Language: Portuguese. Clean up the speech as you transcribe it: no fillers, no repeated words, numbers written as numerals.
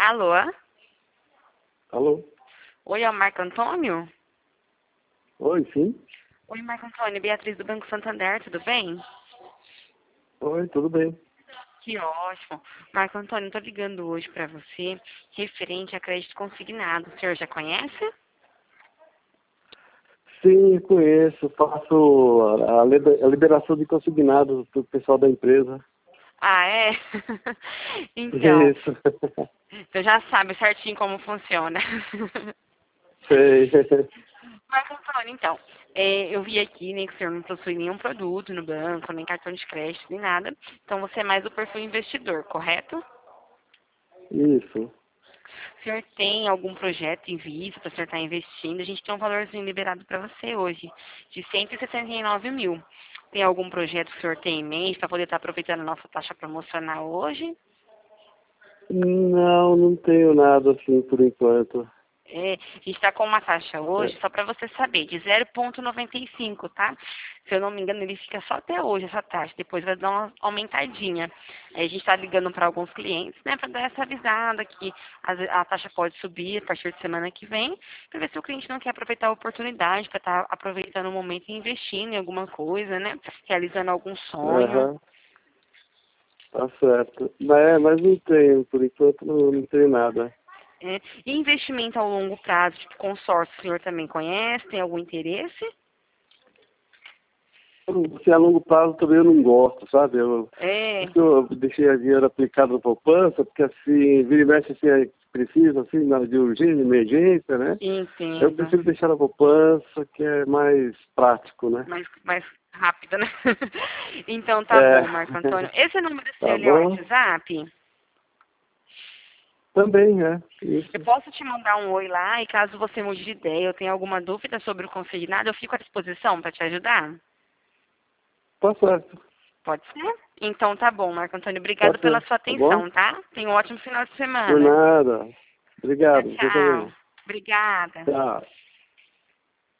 Alô? Alô? Oi, é o Marco Antônio? Oi, sim? Oi, Marco Antônio, Beatriz do Banco Santander, tudo bem? Oi, tudo bem? Que ótimo. Marco Antônio, estou ligando hoje para você referente a crédito consignado. O senhor já conhece? Sim, conheço. Faço a liberação de consignados do pessoal da empresa. Ah, é? Então, Isso. você já sabe certinho como funciona. Sei. Marco Antônio, então, eu vi aqui, né, que o senhor não possui nenhum produto no banco, nem cartão de crédito, nem nada. Então, você é mais o perfil investidor, correto? Isso. O senhor tem algum projeto em vista para o senhor estar investindo? A gente tem um valorzinho liberado para você hoje, de 169 mil. Tem algum projeto que o senhor tem em mente para poder estar aproveitando a nossa taxa promocional hoje? Não, não tenho nada assim por enquanto. É, a gente está com uma taxa hoje, É. só para você saber, de 0,95, tá? Se eu não me engano, ele fica só até hoje essa taxa, depois vai dar uma aumentadinha. Aí a gente está ligando para alguns clientes, né, para dar essa avisada que a taxa pode subir a partir de semana que vem, para ver se o cliente não quer aproveitar a oportunidade, para estar aproveitando o momento e investindo em alguma coisa, né? Realizando algum sonho. Aham, tá certo. Mas não tenho, por enquanto não tenho nada. É. E investimento a longo prazo, tipo consórcio, o senhor também conhece? Tem algum interesse? Se a longo prazo também eu não gosto, sabe? É. Por isso que eu deixei a dinheiro aplicado na poupança, porque assim, vira e mexe assim, aí precisa, assim, de urgência, de emergência, né? Eu Entendo. prefiro deixar na poupança, que é mais prático, né? Mais rápida, né? Então tá É. bom, Marco Antônio. Esse número seu, Tá ele é o bom? WhatsApp? Também, é. Eu Isso. posso te mandar um oi lá e caso você mude de ideia, eu tenha alguma dúvida sobre o consignado, eu fico à disposição para te ajudar? Tá certo. Pode ser? Então tá bom, Marco Antônio. Tá Obrigado pela certo. sua Tá bom? atenção, tá? Tenha um ótimo final de Por semana. nada. Tchau, Obrigado. Você tchau. também. Obrigada. Tchau.